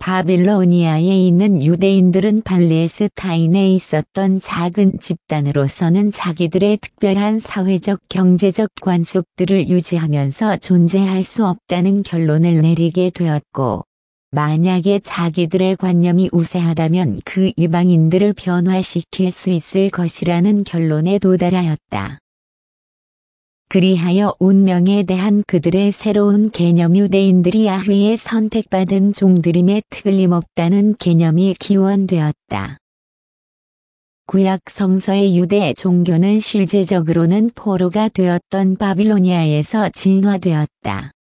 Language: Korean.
바빌로니아에 있는 유대인들은 팔레스타인에 있었던 작은 집단으로서는 자기들의 특별한 사회적 경제적 관습들을 유지하면서 존재할 수 없다는 결론을 내리게 되었고, 만약에 자기들의 관념이 우세하다면 그 이방인들을 변화시킬 수 있을 것이라는 결론에 도달하였다. 그리하여 운명에 대한 그들의 새로운 개념 유대인들이 야훼의 선택받은 종들임에 틀림없다는 개념이 기원되었다. 구약 성서의 유대 종교는 실제적으로는 포로가 되었던 바빌로니아에서 진화되었다.